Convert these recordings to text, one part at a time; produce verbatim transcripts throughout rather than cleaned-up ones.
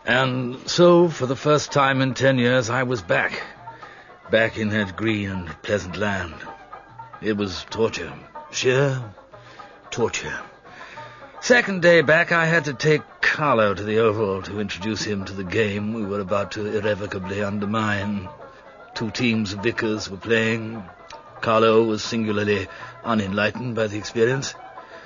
And so, for the first time in ten years, I was back. Back in that green and pleasant land. It was torture. Sheer torture. Second day back, I had to take Carlo to the Oval to introduce him to the game we were about to irrevocably undermine. Two teams of vicars were playing. Carlo was singularly unenlightened by the experience.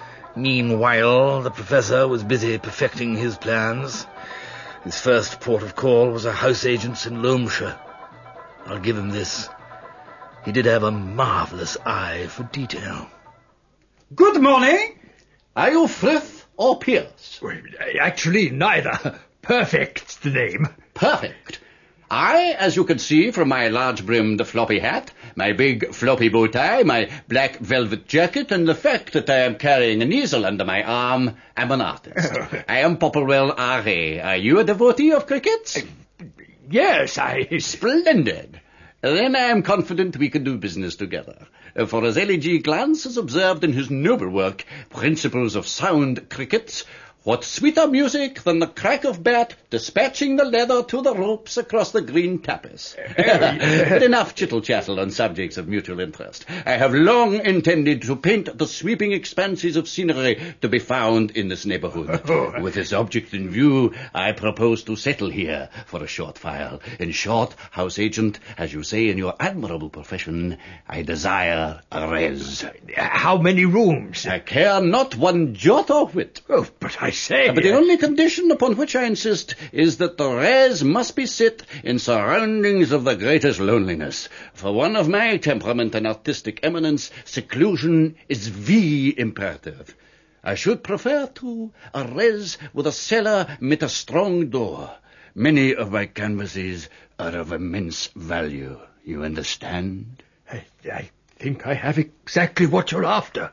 Meanwhile, the professor was busy perfecting his plans. His first port of call was a house agent's in Loamshire. I'll give him this. He did have a marvellous eye for detail. Good morning. Are you Frith or Pierce? Actually, neither. Perfect's the name. Perfect. I, as you can see from my large-brimmed floppy hat, my big floppy bow tie, my black velvet jacket, and the fact that I am carrying an easel under my arm, am an artist. I am Popplewell R A. Are you a devotee of crickets? Yes, I... Splendid. Then I am confident we can do business together. For as L E G Glance has observed in his noble work, Principles of Sound Crickets, what sweeter music than the crack of bat dispatching the leather to the ropes across the green tapis. But enough chittle-chattle on subjects of mutual interest. I have long intended to paint the sweeping expanses of scenery to be found in this neighborhood. With this object in view, I propose to settle here for a short while. In short, house agent, as you say in your admirable profession, I desire a res. How many rooms? I care not one jot or whit. Oh, but I say... But the only condition upon which I insist is that the res must be set in surroundings of the greatest loneliness. For one of my temperament and artistic eminence, seclusion is the imperative. I should prefer to a res with a cellar mit a strong door. Many of my canvases are of immense value. You understand? I, I think I have exactly what you're after.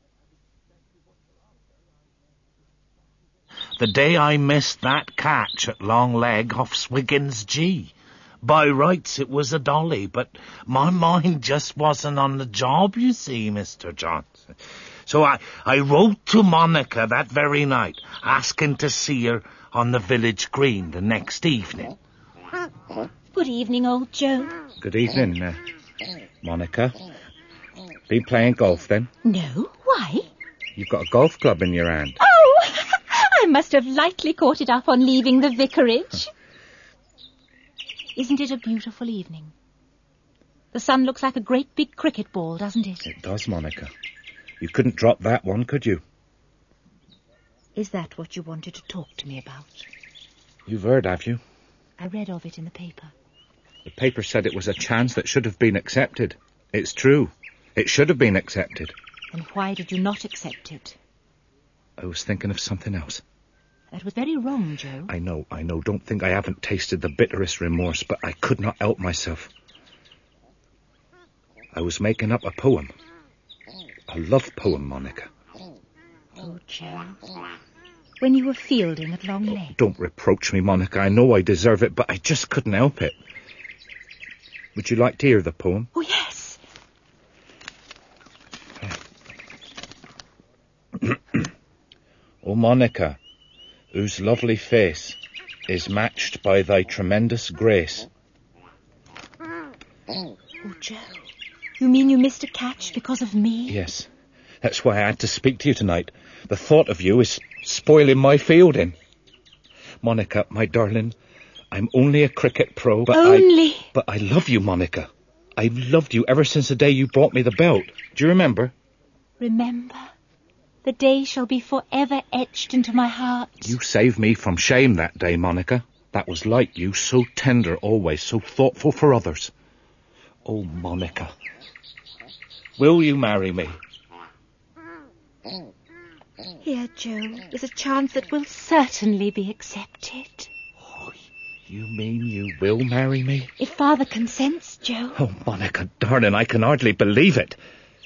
The day I missed that catch at long leg off Swiggins G. By rights it was a dolly, but my mind just wasn't on the job, you see, Mister Johnson. So I, I wrote to Monica that very night, asking to see her on the village green the next evening. Good evening, old Joe. Good evening, uh, Monica. Been playing golf, then? No, why? You've got a golf club in your hand. Oh, I must have lightly caught it up on leaving the vicarage. Isn't it a beautiful evening? The sun looks like a great big cricket ball, doesn't it? It does, Monica. You couldn't drop that one, could you? Is that what you wanted to talk to me about? You've heard, have you? I read of it in the paper. The paper said it was a chance that should have been accepted. It's true. It should have been accepted. And why did you not accept it? I was thinking of something else. That was very wrong, Joe. I know, I know. Don't think I haven't tasted the bitterest remorse, but I could not help myself. I was making up a poem. A love poem, Monica. Oh, Joe. When you were fielding at long leg. Oh, don't reproach me, Monica. I know I deserve it, but I just couldn't help it. Would you like to hear the poem? Oh, yes. O Monica, whose lovely face is matched by thy tremendous grace. Oh, Joe, you mean you missed a catch because of me? Yes, that's why I had to speak to you tonight. The thought of you is spoiling my fielding. Monica, my darling, I'm only a cricket pro, but Only? I, but I love you, Monica. I've loved you ever since the day you brought me the belt. Do you remember? Remember? The day shall be forever etched into my heart. You saved me from shame that day, Monica. That was like you, so tender always, so thoughtful for others. Oh, Monica, will you marry me? Here, Joe, is a chance that will certainly be accepted. Oh, you mean you will marry me? If Father consents, Joe. Oh, Monica, darling, I can hardly believe it.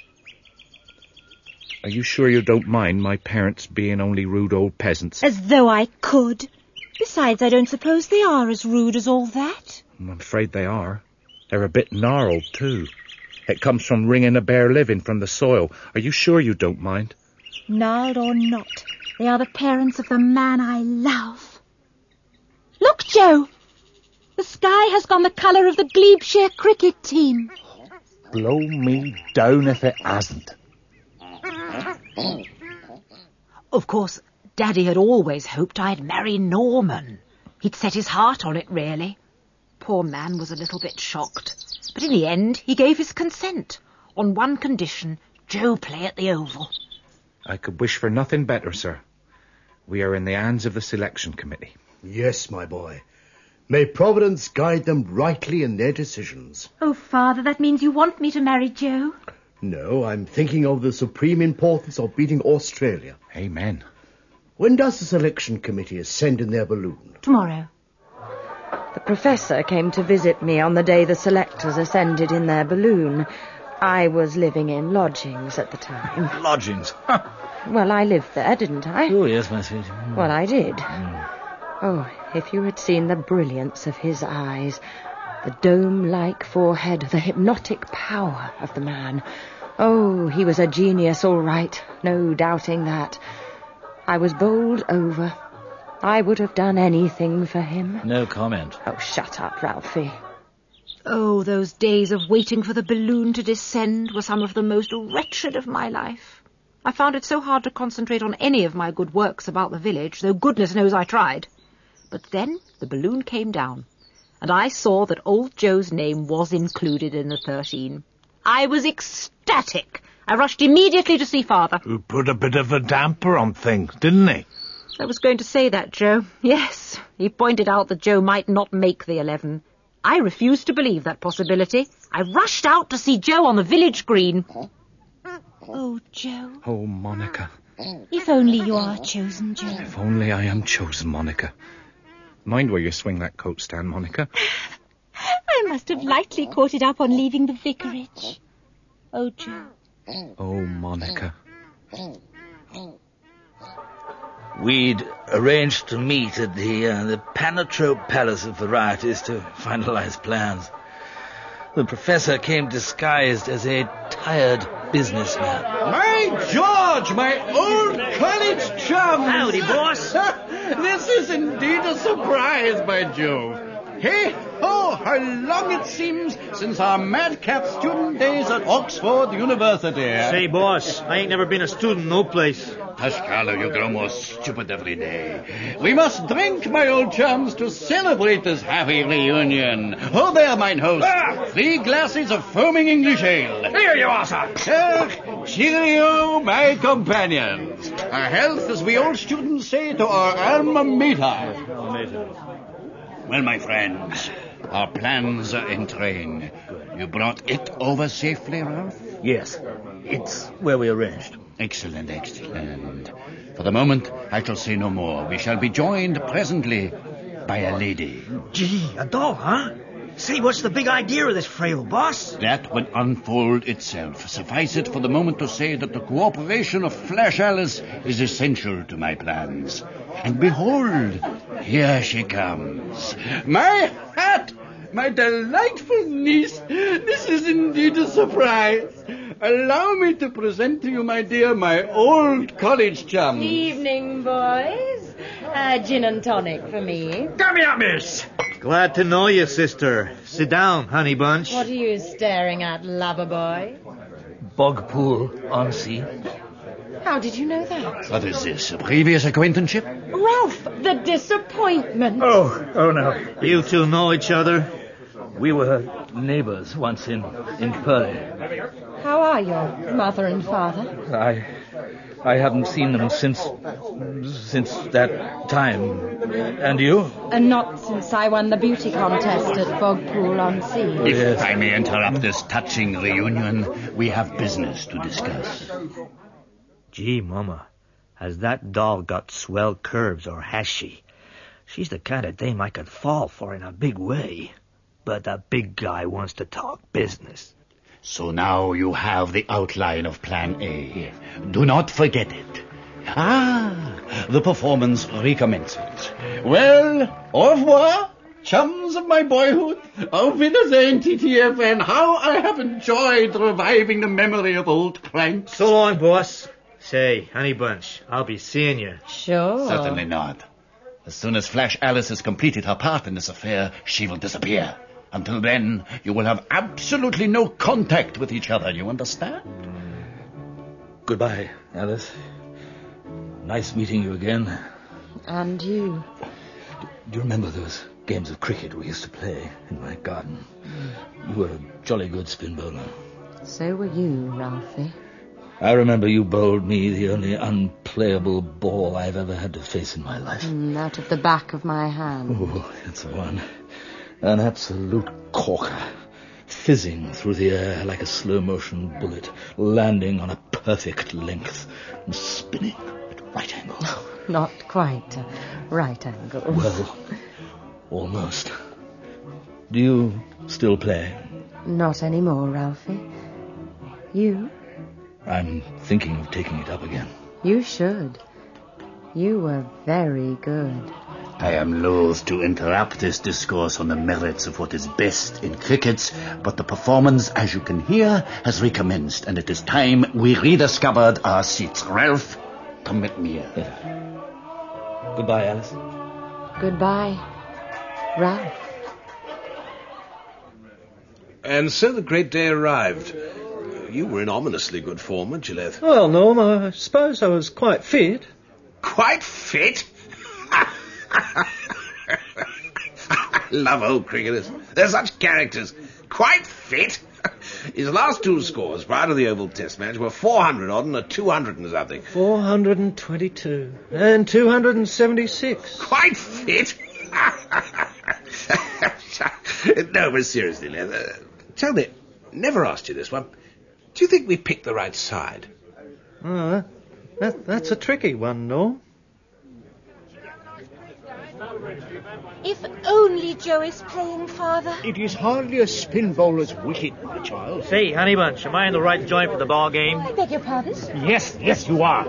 Are you sure you don't mind my parents being only rude old peasants? As though I could. Besides, I don't suppose they are as rude as all that. I'm afraid they are. They're a bit gnarled, too. It comes from wringing a bare living from the soil. Are you sure you don't mind? Gnarled or not, they are the parents of the man I love. Look, Joe! The sky has gone the colour of the Glebeshire cricket team. Blow me down if it hasn't. Of course, Daddy had always hoped I'd marry Norman. He'd set his heart on it, really. Poor man was a little bit shocked. But in the end, he gave his consent. On one condition, Joe play at the Oval. I could wish for nothing better, sir. We are in the hands of the selection committee. Yes, my boy. May Providence guide them rightly in their decisions. Oh, Father, that means you want me to marry Joe. No, I'm thinking of the supreme importance of beating Australia. Amen. When does the selection committee ascend in their balloon? Tomorrow. The professor came to visit me on the day the selectors ascended in their balloon. I was living in lodgings at the time. Lodgings? Well, I lived there, didn't I? Oh, yes, my sweet. Mm. Well, I did. Mm. Oh, if you had seen the brilliance of his eyes, the dome-like forehead, the hypnotic power of the man. Oh, he was a genius, all right, no doubting that. I was bowled over. I would have done anything for him. No comment. Oh, shut up, Ralphie. Oh, those days of waiting for the balloon to descend were some of the most wretched of my life. I found it so hard to concentrate on any of my good works about the village, though goodness knows I tried. But then the balloon came down, and I saw that old Joe's name was included in the thirteen. I was ecstatic. I rushed immediately to see Father. Who put a bit of a damper on things, didn't he? I was going to say that, Joe. Yes, he pointed out that Joe might not make the eleven. I refused to believe that possibility. I rushed out to see Joe on the village green. Oh, Joe. Oh, Monica. If only you are chosen, Joe. If only I am chosen, Monica. Mind where you swing that coat stand, Monica. I must have lightly caught it up on leaving the vicarage. Oh, Joe. Oh, Monica. We'd arranged to meet at the, uh, the Panatrope Palace of Varieties to finalize plans. The professor came disguised as a tired businessman. My George, my old college chum! Howdy, boss. This is indeed a surprise, by Jove. Hey, ho, how long it seems since our madcap student days at Oxford University. Say, boss, I ain't never been a student no place. Pascalo, you grow more stupid every day. We must drink, my old chums, to celebrate this happy reunion. Oh, there, mine host. Ah! Three glasses of foaming English ale. Here you are, sir. Uh, cheerio, my companions. Our health, as we old students say, to our alma mater. Well, my friends, our plans are in train. You brought it over safely, Ralph? Yes, it's where we arranged. Excellent, excellent. For the moment, I shall say no more. We shall be joined presently by a lady. Gee, a doll, huh? Say, what's the big idea of this frail, boss? That would unfold itself. Suffice it for the moment to say that the cooperation of Flash Alice is essential to my plans. And behold, here she comes. My hat! My delightful niece! This is indeed a surprise. Allow me to present to you, my dear, my old college chum. Evening, boys. Uh, gin and tonic for me. Come here, miss. Glad to know you, sister. Sit down, honey bunch. What are you staring at, lover boy? Bogpool on sea. How did you know that? What is this, a previous acquaintanceship? Ralph, the disappointment. Oh, oh no. You two know each other? We were neighbors once in, in Purley. How are your mother and father? I I haven't seen them since since that time. And you? And not since I won the beauty contest at Bogpool on Sea. If Yes. I may interrupt this touching reunion, we have business to discuss. Gee, Mama, has that doll got swell curves or has she? She's the kind of dame I could fall for in a big way. But the big guy wants to talk business. So now you have the outline of Plan A. Do not forget it. Ah, the performance recommences. Well, au revoir, chums of my boyhood. Auf Wiedersehen, T T F, and how I have enjoyed reviving the memory of old pranks. So long, boss. Say, honey bunch, I'll be seeing you. Sure. Certainly not. As soon as Flash Alice has completed her part in this affair, she will disappear. Until then, you will have absolutely no contact with each other, you understand? Goodbye, Alice. Nice meeting you again. And you. Do you remember those games of cricket we used to play in my garden? You were a jolly good spin bowler. So were you, Ralphie. I remember you bowled me the only unplayable ball I've ever had to face in my life. Mm, out of the back of my hand. Oh, that's the one. An absolute corker, fizzing through the air like a slow-motion bullet, landing on a perfect length and spinning at right angles. Not quite a right angle. Well, almost. Do you still play? Not anymore, Ralphie. You? I'm thinking of taking it up again. You should. You were very good. I am loath to interrupt this discourse on the merits of what is best in cricket, but the performance, as you can hear, has recommenced, and it is time we rediscovered our seats. Ralph, permit me. Yeah. Goodbye, Alice. Goodbye, Ralph. And so the great day arrived. You were in ominously good form, weren't you, Leth? Well, Norm, I suppose I was quite fit. Quite fit? I love old cricketers. They're such characters. Quite fit? His last two scores prior to the Oval Test match were four hundred odd and a two hundred and something. four hundred twenty-two and two hundred seventy-six. Quite fit? No, but seriously, Leth, uh, tell me, never asked you this one. Do you think we picked the right side? Oh, that, that's a tricky one, Norm. If only Joe is playing, Father. It is hardly a spin bowler's wicket, my child. Say, Honeybunch, am I in the right joint for the ball game? I beg your pardon? Yes, yes, you are.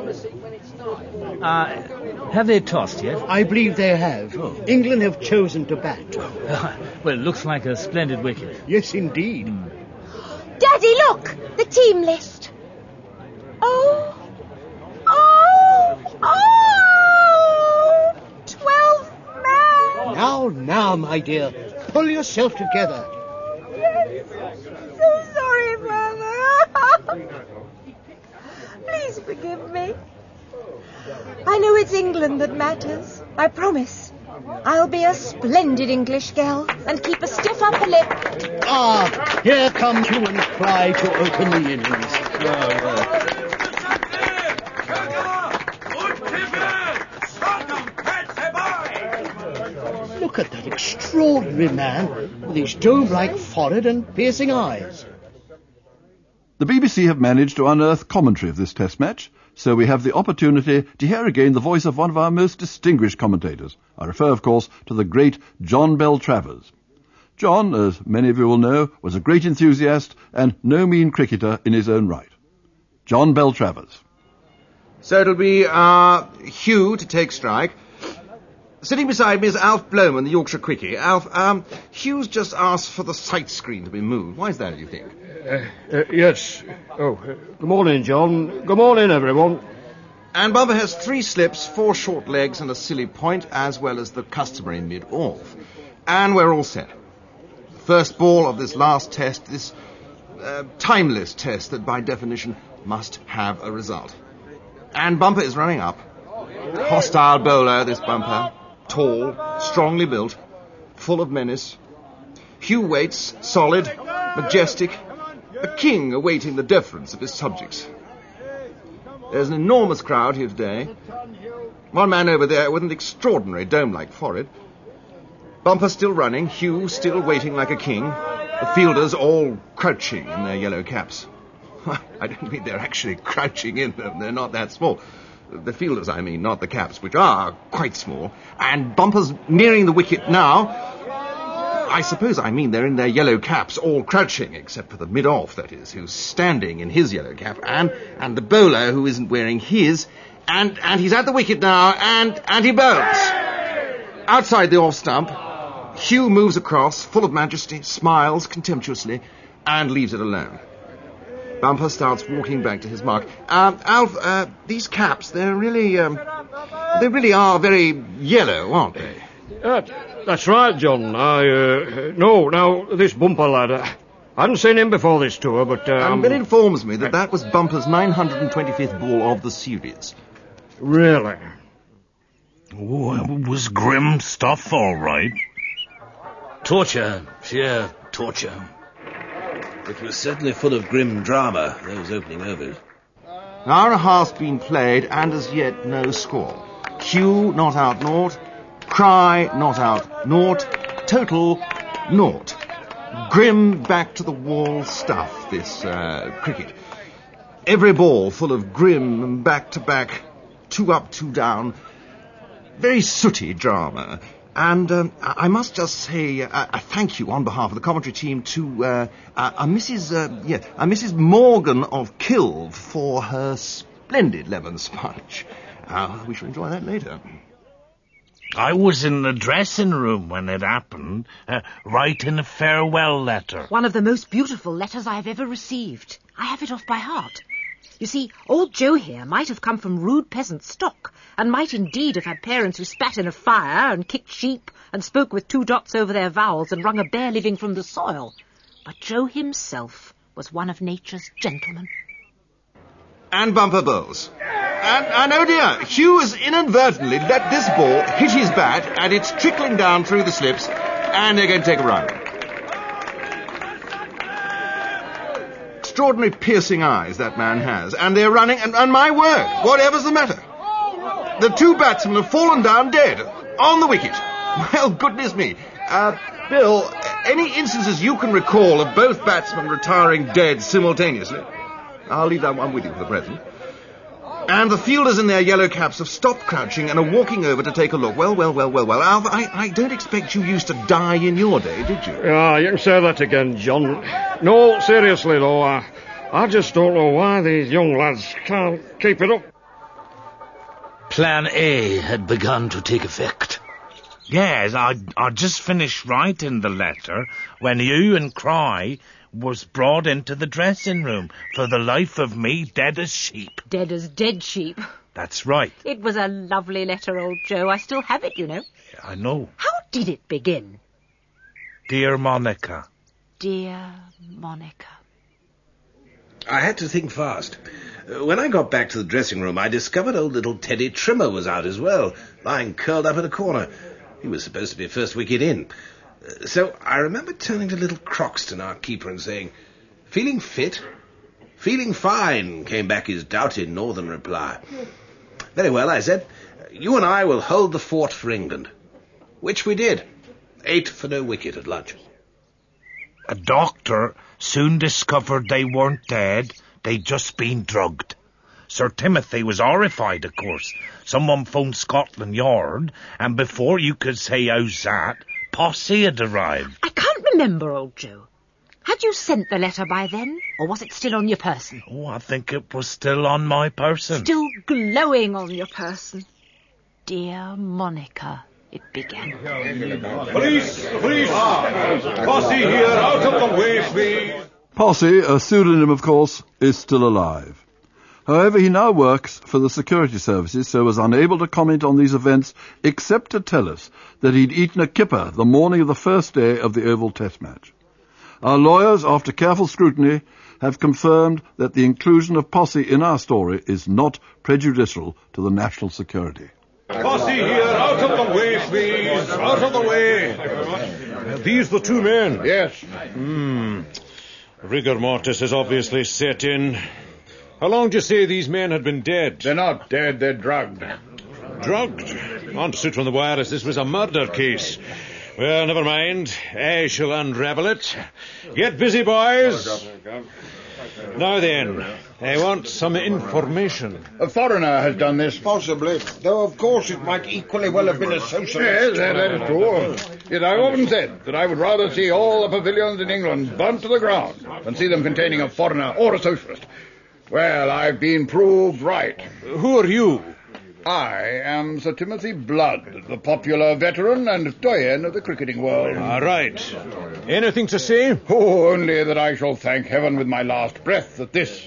Uh, have they tossed yet? I believe they have. Oh. England have chosen to bat. Well, it looks like a splendid wicket. Yes, indeed. Mm. Daddy, look! The team list. Oh! Oh! Oh! Twelve men! Now, now, my dear. Pull yourself together. Yes. So sorry, Father. Please forgive me. I know it's England that matters. I promise. I'll be a splendid English girl and keep a stiff upper lip. Ah, here comes you and try to open the innings. Look at that extraordinary man with his dome-like forehead and piercing eyes. The B B C have managed to unearth commentary of this test match, so we have the opportunity to hear again the voice of one of our most distinguished commentators. I refer, of course, to the great John Bell-Travers. John, as many of you will know, was a great enthusiast and no mean cricketer in his own right. John Bell-Travers. So it'll be uh, Hugh to take strike. Sitting beside me is Alf Bloman, the Yorkshire quickie. Alf, um, Hugh's just asked for the sight screen to be moved. Why is that, do you think? Uh, uh, yes. Oh, uh, good morning, John. Good morning, everyone. And Bumper has three slips, four short legs and a silly point, as well as the customary mid-off. And we're all set. First ball of this last test, this uh, timeless test that by definition must have a result. And Bumper is running up. Hostile bowler, this Bumper. Tall, strongly built, full of menace. Hugh waits, solid, majestic, a king awaiting the deference of his subjects. There's an enormous crowd here today. One man over there with an extraordinary dome-like forehead. Bumper still running, Hugh still waiting like a king. The fielders all crouching in their yellow caps. I don't mean they're actually crouching in them. They're not that small. The fielders, I mean, not the caps, which are quite small. And Bumper's nearing the wicket now. I suppose I mean they're in their yellow caps, all crouching, except for the mid-off, that is, who's standing in his yellow cap, and and the bowler, who isn't wearing his, and and he's at the wicket now, and and he bowls. Outside the off stump, Hugh moves across, full of majesty, smiles contemptuously, and leaves it alone. Bumper starts walking back to his mark. Uh, Alf, uh, these caps, they're really, um, They really are very yellow, aren't they? Uh, that's right, John. I, uh, no, now, this Bumper lad, uh, I hadn't seen him before this tour, but... Um, and Bill informs me that that was Bumper's nine hundred twenty-fifth ball of the series. Really? Oh, it was grim stuff, all right. Torture, sheer torture. It was certainly full of grim drama, those opening overs. An hour and a half's been played, and as yet no score. Hugh not out naught, Cry not out naught, total naught. Grim back-to-the-wall stuff, this uh, cricket. Every ball full of grim and back-to-back, two up, two down. Very sooty drama. And um, I must just say uh, a thank you on behalf of the commentary team to uh, uh, a Missus Uh, yeah, a Missus Morgan of Kilve for her splendid lemon sponge. Uh, we shall enjoy that later. I was in the dressing room when it happened, uh, writing a farewell letter. One of the most beautiful letters I've ever received. I have it off by heart. You see, old Joe here might have come from rude peasant stock, and might indeed have had parents who spat in a fire and kicked sheep and spoke with two dots over their vowels and wrung a bare living from the soil. But Joe himself was one of nature's gentlemen. And Bumper bowls. And, and oh dear, Hugh has inadvertently let this ball hit his bat, and it's trickling down through the slips, and they're going to take a run. Extraordinary piercing eyes that man has, and they're running, and, and my word, whatever's the matter? The two batsmen have fallen down dead, on the wicket. Well, goodness me. Uh, Bill, any instances you can recall of both batsmen retiring dead simultaneously? I'll leave that one with you for the present. And the fielders in their yellow caps have stopped crouching and are walking over to take a look. Well, well, well, well, well. Alf, I, I don't expect you used to die in your day, did you? Yeah, you can say that again, John. No, seriously, though, I, I just don't know why these young lads can't keep it up. Plan A had begun to take effect. Yes, I I just finished writing the letter when you and Cry was brought into the dressing room, for the life of me dead as sheep. Dead as dead sheep. That's right. It was a lovely letter, old Joe. I still have it, you know. I know. How did it begin? Dear Monica. Dear Monica. I had to think fast. When I got back to the dressing room, I discovered old little Teddy Trimmer was out as well, lying curled up in a corner. He was supposed to be first wicket in. So I remember turning to little Croxton, our keeper, and saying, "Feeling fit?" "Feeling fine," came back his doubted northern reply. "Very well," I said. "You and I will hold the fort for England." Which we did. Eight for no wicket at lunch. A doctor soon discovered they weren't dead, they'd just been drugged. Sir Timothy was horrified, of course. Someone phoned Scotland Yard, and before you could say how's that, Posse had arrived. I can't remember, old Joe. Had you sent the letter by then, or was it still on your person? Oh, I think it was still on my person. Still glowing on your person. Dear Monica, it began. Police! Police! Posse here, out of the way, please! Posse, a pseudonym of course, is still alive. However, he now works for the security services, so was unable to comment on these events except to tell us that he'd eaten a kipper the morning of the first day of the Oval Test match. Our lawyers, after careful scrutiny, have confirmed that the inclusion of Posse in our story is not prejudicial to the national security. Posse here, out of the way, please! Out of the way! Are these the two men? Yes. Hmm. Rigor mortis has obviously set in. How long do you say these men had been dead? They're not dead, they're drugged. Drugged? Understood from the wireless this was a murder case. Well, never mind. I shall unravel it. Get busy, boys. Now then, I want some information. A foreigner has done this. Possibly, though of course it might equally well have been a socialist. Yes, that, that is true. Yet I often said that I would rather see all the pavilions in England burnt to the ground than see them containing a foreigner or a socialist. Well, I've been proved right. Who are you? I am Sir Timothy Blood, the popular veteran and doyen of the cricketing world. All right. Anything to say? Oh, only that I shall thank heaven with my last breath that this,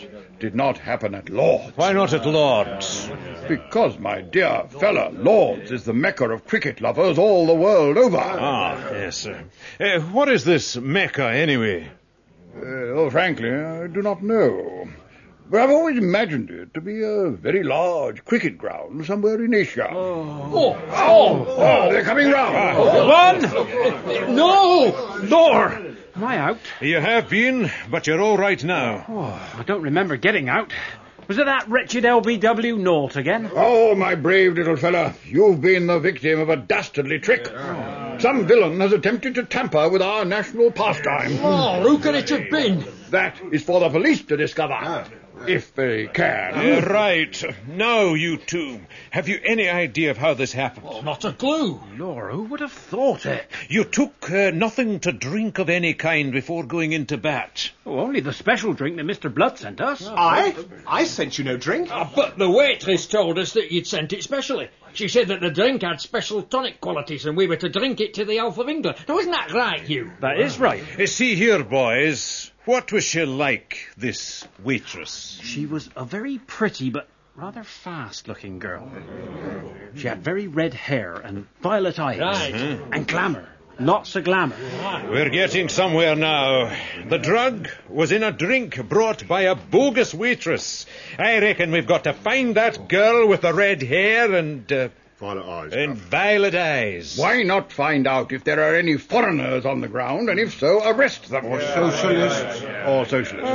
did not happen at Lord's. Why not at Lord's? Because, my dear fella, Lord's is the mecca of cricket lovers all the world over. Ah, yes, sir. Uh, what is this mecca, anyway? Uh, oh, frankly, I do not know. But I've always imagined it to be a very large cricket ground somewhere in Asia. Oh, oh, oh, oh they're coming round. One! No! Lord! Am I out? You have been, but you're all right now. Oh, I don't remember getting out. Was it that wretched L B W Naught again? Oh, my brave little fella, you've been the victim of a dastardly trick. Some villain has attempted to tamper with our national pastime. Oh, who can it have been? That is for the police to discover. If they can. Uh, right. Now, you two, have you any idea of how this happened? Oh, not a clue. Lord, who would have thought it? You took uh, nothing to drink of any kind before going into bat. Oh, only the special drink that Mister Blood sent us. I? I sent you no drink. Uh, but the waitress told us that you'd sent it specially. She said that the drink had special tonic qualities and we were to drink it to the health of England. Now, isn't that right, you? That is right. Uh, see here, boys. What was she like, this waitress? She was a very pretty but rather fast-looking girl. She had very red hair and violet eyes. Right. Mm-hmm. And glamour. Lots of glamour. We're getting somewhere now. The drug was in a drink brought by a bogus waitress. I reckon we've got to find that girl with the red hair and... Uh, Violet eyes. And violet eyes. Why not find out if there are any foreigners on the ground, and if so, arrest them? Or socialists. Or socialists.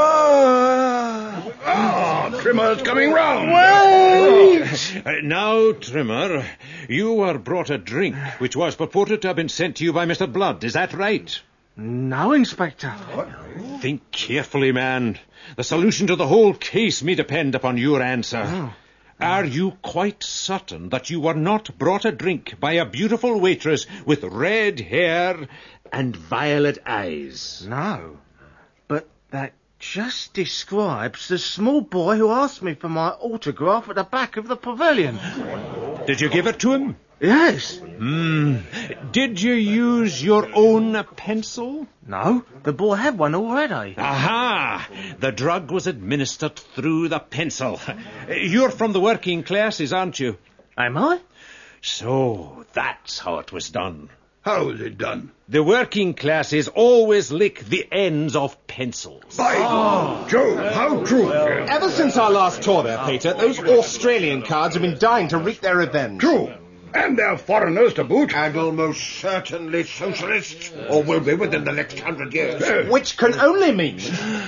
Ah, ah Trimmer's coming round. Wait! Uh, now, Trimmer, you were brought a drink which was purported to have been sent to you by Mister Blood. Is that right? No, Inspector. What? Think carefully, man. The solution to the whole case may depend upon your answer. Oh. Are you quite certain that you were not brought a drink by a beautiful waitress with red hair and violet eyes? No, but that just describes the small boy who asked me for my autograph at the back of the pavilion. Did you give it to him? Yes. Hmm. Did you use your own pencil? No, the boy had one already. Aha! The drug was administered through the pencil. You're from the working classes, aren't you? Am I? So, that's how it was done. How is it done? The working classes always lick the ends of pencils. By oh. Jove, how true. Ever since our last tour there, Peter, those Australian cards have been dying to wreak their revenge. True. And they're foreigners to boot. And almost certainly socialists, or will be within the next hundred years. Yes. Which can only mean...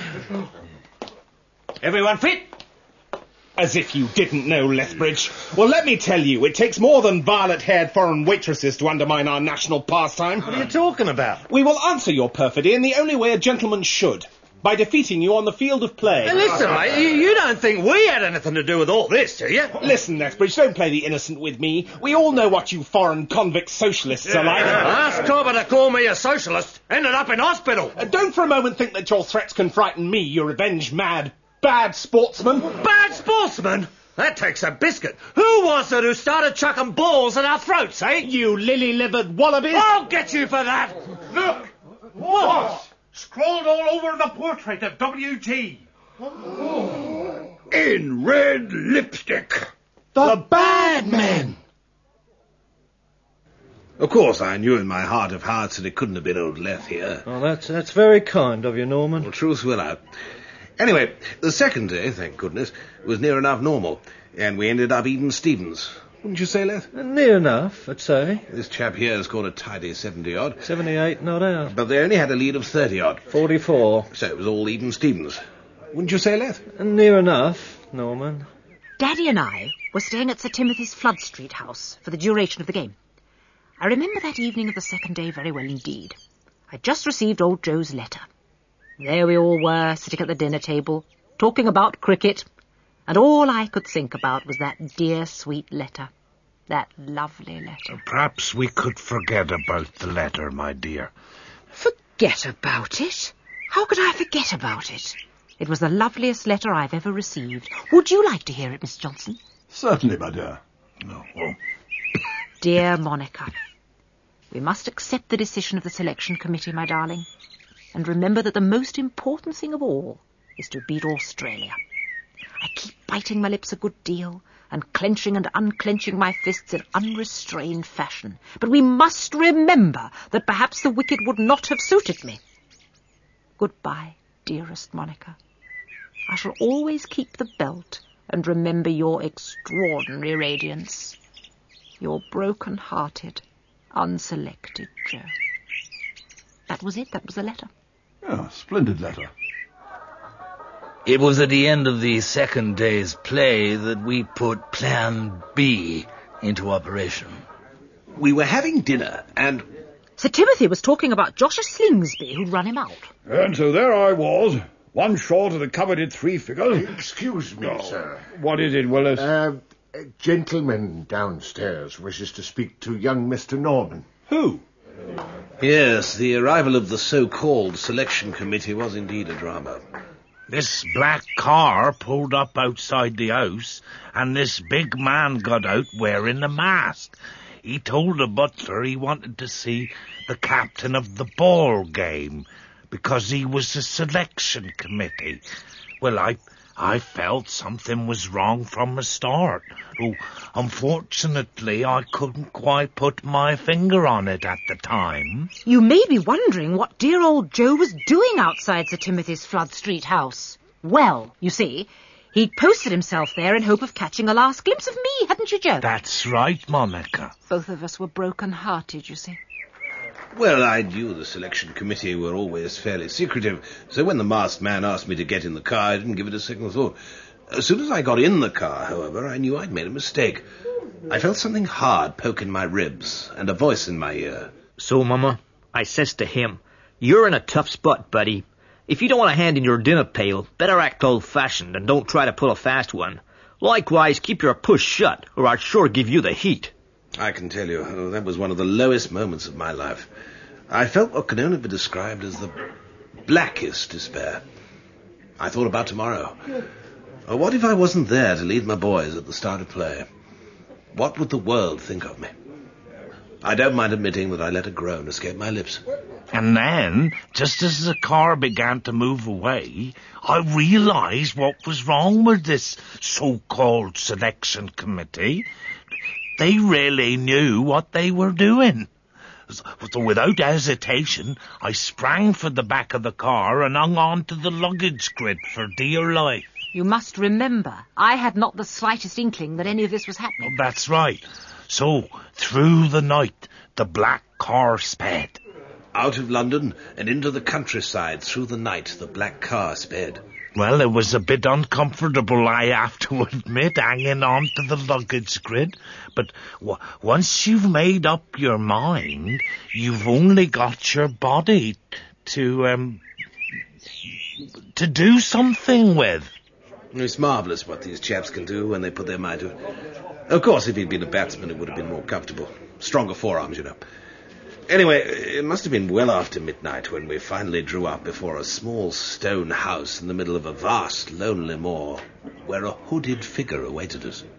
Everyone fit? As if you didn't know, Lethbridge. Well, let me tell you, it takes more than violet-haired foreign waitresses to undermine our national pastime. What are you talking about? We will answer your perfidy in the only way a gentleman should. By defeating you on the field of play. Hey, listen, mate, you, you don't think we had anything to do with all this, do you? Listen, Lethbridge, don't play the innocent with me. We all know what you foreign convict socialists yeah. are like. Ask Cobber to call me a socialist. Ended up in hospital. Uh, don't for a moment think that your threats can frighten me, you revenge-mad, bad sportsman. Bad sportsman? That takes a biscuit. Who was it who started chucking balls at our throats, eh? You lily-livered wallabies. I'll get you for that. Look! What? Scrawled all over the portrait of W G. Oh. In red lipstick. The, the bad men. Of course, I knew in my heart of hearts that it couldn't have been old Leth here. Oh, that's that's very kind of you, Norman. Well, truth will out. Anyway, the second day, thank goodness, was near enough normal, and we ended up eating Stevens. Wouldn't you say, Leth? Near enough, I'd say. This chap here has scored a tidy seventy-odd. seventy-eight not out. But they only had a lead of thirty-odd. forty-four. So it was all even Stevens. Wouldn't you say, Leth? Near enough, Norman. Daddy and I were staying at Sir Timothy's Flood Street house for the duration of the game. I remember that evening of the second day very well indeed. I'd just received old Joe's letter. There we all were, sitting at the dinner table, talking about cricket, and all I could think about was that dear, sweet letter. That lovely letter. Perhaps we could forget about the letter, my dear. Forget about it? How could I forget about it? It was the loveliest letter I've ever received. Would you like to hear it, Miss Johnson? Certainly, my dear. No. Oh. Dear Monica, we must accept the decision of the selection committee, my darling, and remember that the most important thing of all is to beat Australia. I keep biting my lips a good deal and clenching and unclenching my fists in unrestrained fashion. But we must remember that perhaps the wicked would not have suited me. Goodbye, dearest Monica. I shall always keep the belt and remember your extraordinary radiance. Your broken-hearted, unselected Joe. That was it. That was the letter. Oh, splendid letter. It was at the end of the second day's play that we put Plan B into operation. We were having dinner, and... Sir Timothy was talking about Joshua Slingsby, who'd run him out. And so there I was, one short of the coveted three figures. Excuse me, Oh, sir. What is it, Willis? Uh, a gentleman downstairs wishes to speak to young Mister Norman. Who? Yes, the arrival of the so-called selection committee was indeed a drama. This black car pulled up outside the house, and this big man got out wearing a mask. He told the butler he wanted to see the captain of the ball game, because he was the selection committee. Well, I... I felt something was wrong from the start. Oh, unfortunately, I couldn't quite put my finger on it at the time. You may be wondering what dear old Joe was doing outside Sir Timothy's Flood Street house. Well, you see, he'd posted himself there in hope of catching a last glimpse of me, hadn't you, Joe? That's right, Monica. Both of us were broken-hearted, you see. Well, I knew the selection committee were always fairly secretive, so when the masked man asked me to get in the car, I didn't give it a second thought. As soon as I got in the car, however, I knew I'd made a mistake. I felt something hard poke in my ribs, and a voice in my ear. So, Mama, I says to him, "You're in a tough spot, buddy. If you don't want to hand in your dinner pail, better act old-fashioned and don't try to pull a fast one. Likewise, keep your push shut, or I'll sure give you the heat." I can tell you, oh, that was one of the lowest moments of my life. I felt what can only be described as the blackest despair. I thought about tomorrow. Oh, what if I wasn't there to lead my boys at the start of play? What would the world think of me? I don't mind admitting that I let a groan escape my lips. And then, just as the car began to move away, I realised what was wrong with this so-called selection committee. They really knew what they were doing. So without hesitation, I sprang for the back of the car and hung on to the luggage grid for dear life. You must remember, I had not the slightest inkling that any of this was happening. That's right. So, through the night, the black car sped. Out of London and into the countryside, through the night, the black car sped. Well, it was a bit uncomfortable, I have to admit, hanging on to the luggage grid. But w- once you've made up your mind, you've only got your body to, um, to do something with. It's marvellous what these chaps can do when they put their mind to it. Of course, if he'd been a batsman, it would have been more comfortable. Stronger forearms, you know. Anyway, it must have been well after midnight when we finally drew up before a small stone house in the middle of a vast, lonely moor, where a hooded figure awaited us.